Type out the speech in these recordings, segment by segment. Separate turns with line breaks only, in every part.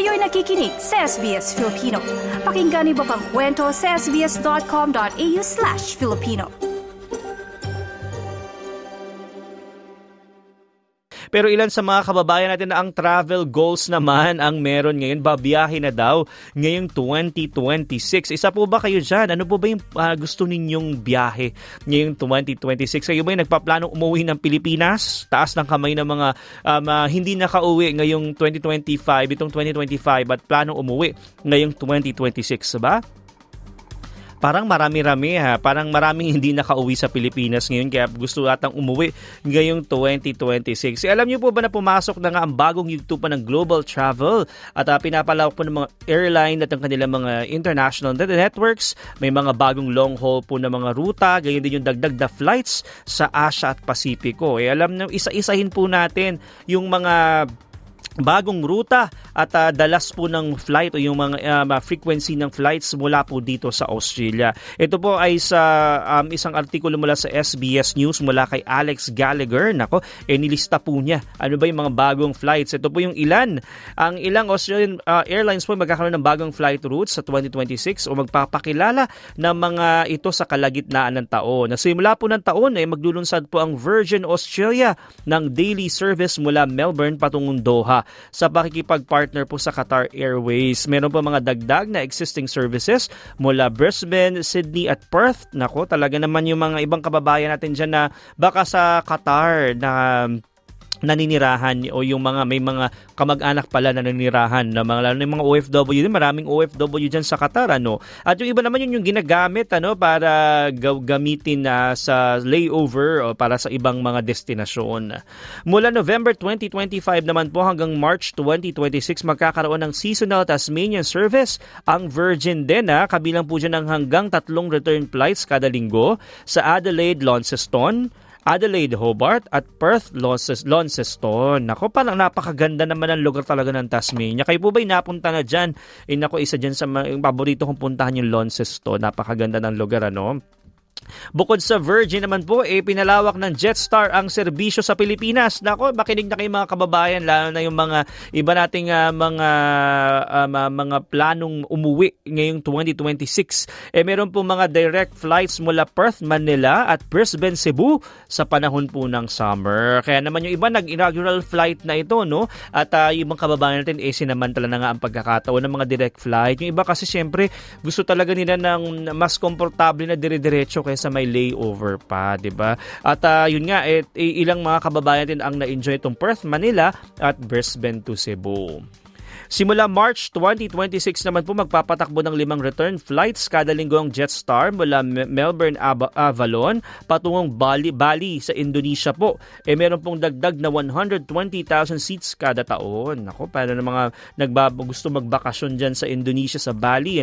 Kayo'y nakikinig sa SBS Filipino. Pakinggan niyo pa ang kwento sa sbs.com.au/Filipino.
Pero ilan sa mga kababayan natin na ang travel goals naman ang meron ngayon, babiyahe na daw ngayong 2026. Isa po ba kayo dyan? Ano po ba yung gusto ninyong biyahe ngayong 2026? Kayo ba yung nagpaplano umuwi ng Pilipinas? Taas ng kamay ng mga hindi nakauwi ngayong 2025, itong 2025 at plano umuwi ngayong 2026 ba? Parang marami-rami parang maraming hindi nakauwi sa Pilipinas ngayon kaya gusto atang umuwi ngayong 2026. Alam niyo po ba na pumasok na nga ang bagong yugto pa ng global travel at pinapalawak po ng mga airline at ang kanilang mga international networks. May mga bagong long haul po na mga ruta, gayon din yung dagdag na flights sa Asia at Pasipiko. Alam niyo, isa-isahin po natin yung mga bagong ruta at dalas po ng flight o yung mga frequency ng flights mula po dito sa Australia. Ito po ay sa isang artikulo mula sa SBS News mula kay Alex Gallagher. Nilista po niya ano ba yung mga bagong flights. Ito po yung ilan. Ang ilang Australian airlines po magkakaroon ng bagong flight routes sa 2026 o magpapakilala ng mga ito sa kalagitnaan ng taon. Simula po ng taon maglulunsad po ang Virgin Australia ng daily service mula Melbourne patungong Doha sa pakikipag-partner po sa Qatar Airways. Meron pa mga dagdag na existing services mula Brisbane, Sydney at Perth. Nako, talaga naman yung mga ibang kababayan natin dyan na baka sa Qatar na naninirahan o yung mga may mga kamag-anak pala na naninirahan na mga lalo ng mga OFW din, maraming OFW diyan sa Qatar At yung iba naman yung ginagamit para gamitin sa layover o para sa ibang mga destinasyon. Mula November 2025 naman po hanggang March 2026 magkakaroon ng seasonal Tasmanian service ang Virgin din kabilang po diyan ng hanggang 3 return flights kada linggo sa Adelaide, Launceston, Adelaide, Hobart at Perth, Launceston. Nako, parang napakaganda naman ang lugar talaga ng Tasmania. Kayo po ba'y napunta na dyan? Nako, isa dyan sa paborito kong puntahan yung Launceston. Napakaganda ng lugar, Bukod sa Virgin naman po, pinalawak ng Jetstar ang serbisyo sa Pilipinas. Nako, makinig na kayo mga kababayan, lalo na yung mga iba nating mga planong umuwi ngayong 2026. Meron po mga direct flights mula Perth, Manila at Brisbane, Cebu sa panahon po ng summer. Kaya naman yung iba nag-inaugural flight na ito, At yung mga kababayan natin, sinamantala na nga ang pagkakataon ng mga direct flight. Yung iba kasi syempre gusto talaga nila ng mas komportable na dire-diretso kaysa may layover pa, di ba? At yun nga, ilang mga kababayan din ang na-enjoy itong Perth, Manila at Brisbane to Cebu. Simula March 2026 naman po magpapatakbo ng 5 return flights kada linggo ang Jetstar mula Melbourne, Avalon patungong Bali sa Indonesia po. Meron pong dagdag na 120,000 seats kada taon. Nako, para ng mga gusto magbakasyon dyan sa Indonesia, sa Bali,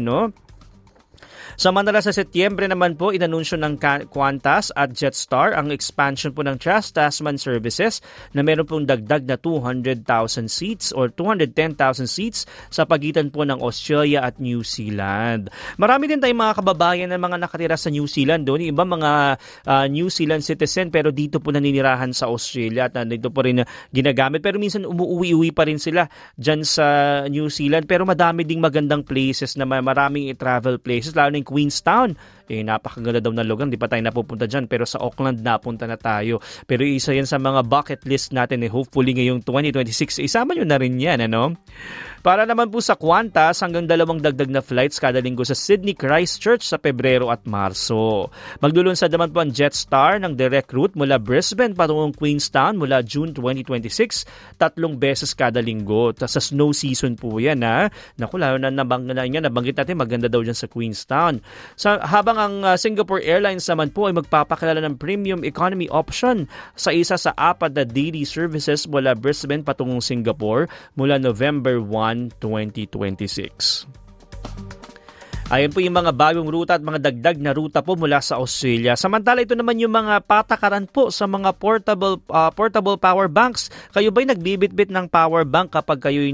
Samantala sa Setyembre naman po, inanunsyo ng Qantas at Jetstar ang expansion po ng Trans-Tasman Services na meron pong dagdag na 200,000 seats or 210,000 seats sa pagitan po ng Australia at New Zealand. Marami din tayong mga kababayan na mga nakatira sa New Zealand doon. Iba mga New Zealand citizen pero dito po naninirahan sa Australia at dito po rin ginagamit. Pero minsan umuwi-uwi pa rin sila dyan sa New Zealand. Pero madami ding magandang places na maraming travel places, lalo na Queenstown. Napakaganda daw na lugar. Hindi pa tayo napupunta dyan. Pero sa Auckland, napunta na tayo. Pero isa yan sa mga bucket list natin. Hopefully ngayong 2026, isama nyo na rin yan. Para naman po sa Qantas, hanggang 2 dagdag na flights kada linggo sa Sydney, Christchurch sa Pebrero at Marso. Maglulunsad naman po ang Jetstar ng direct route mula Brisbane patungong Queenstown mula June 2026, 3 beses kada linggo. Sa snow season po yan. Naku, lalo na nabanggit natin, maganda daw dyan sa Queenstown. Habang ang Singapore Airlines naman po ay magpapakilala ng premium economy option sa isa sa 4 na daily services mula Brisbane patungong Singapore mula November 1, 2026. Ayan po yung mga bagong ruta at mga dagdag na ruta po mula sa Australia. Samantala ito naman yung mga patakaran po sa mga portable power banks. Kayo ba'y nagbibitbit ng power bank kapag kayo'y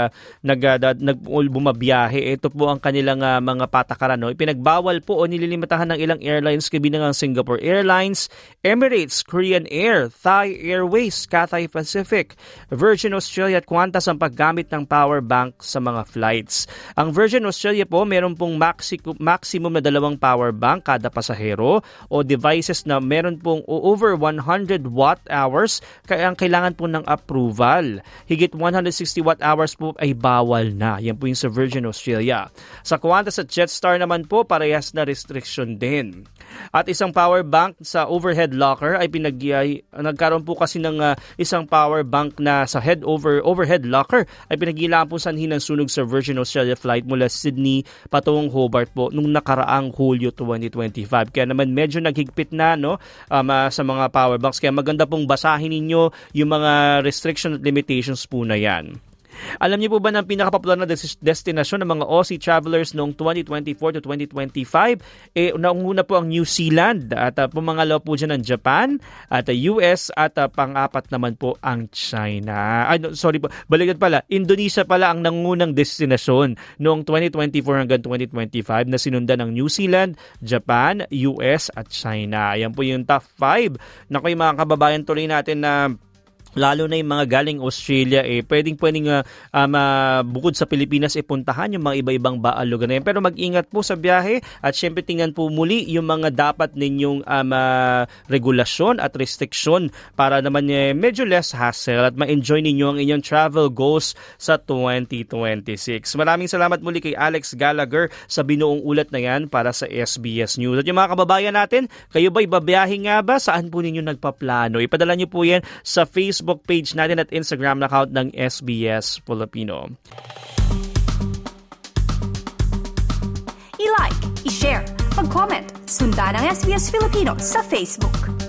bumabiyahe? Ito po ang kanilang mga patakaran. No? Ipinagbawal po o nililimitahan ng ilang airlines kabilang ang Singapore Airlines, Emirates, Korean Air, Thai Airways, Cathay Pacific, Virgin Australia at Qantas ang paggamit ng power bank sa mga flights. Ang Virgin Australia po, meron pong maximum na 2 power bank kada pasahero o devices na meron pong over 100 watt hours kaya ang kailangan po ng approval. Higit 160 watt hours po ay bawal na. Yan po yung sa Virgin Australia. Sa Qantas at Jetstar naman po, parehas na restriction din. At isang power bank sa overhead locker ay nagkaroon po kasi ng isang power bank na sa overhead locker ay pinagilaan po sanhin ng sunog sa Virgin Australia flight mula Sydney patungong Hobart po nung nakaraang Hulyo 2025. Kaya naman medyo naghigpit na sa mga power banks. Kaya maganda pong basahin ninyo yung mga restriction at limitations po na yan. Alam niyo po ba na pinakapopular na destinasyon ng mga Aussie travelers noong 2024 to 2025? Naunguna po ang New Zealand at pumangalaw po dyan ang Japan at US at pang-apat naman po ang China. Balikan pala. Indonesia pala ang nangunang destinasyon noong 2024 hanggang 2025 na sinundan ng New Zealand, Japan, US at China. Ayan po yung top 5. Naku, yung mga kababayan tuloy natin na lalo na yung mga galing Australia, pwedeng bukod sa Pilipinas, puntahan yung mga iba-ibang lugar na yan. Pero mag-ingat po sa biyahe at syempre tingnan po muli yung mga dapat ninyong regulasyon at restriction para naman medyo less hassle at ma-enjoy ninyo ang inyong travel goals sa 2026. Maraming salamat muli kay Alex Gallagher sa binuong ulat na yan para sa SBS News. At yung mga kababayan natin, kayo ba'y babiyahe nga ba? Saan po ninyo nagpaplano? Ipadala nyo po yan sa Facebook page natin at Instagram account ng SBS Filipino.
I-like, i-share, mag-comment, sundan ang SBS Filipino sa Facebook.